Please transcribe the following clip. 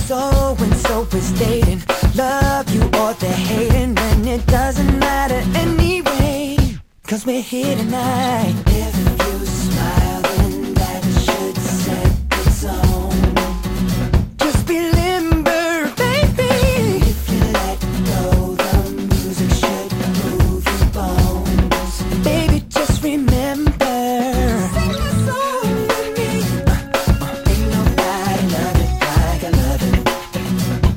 So and so is dating, love you or they're hating, and it doesn't matter anyway, 'cause we're here tonight.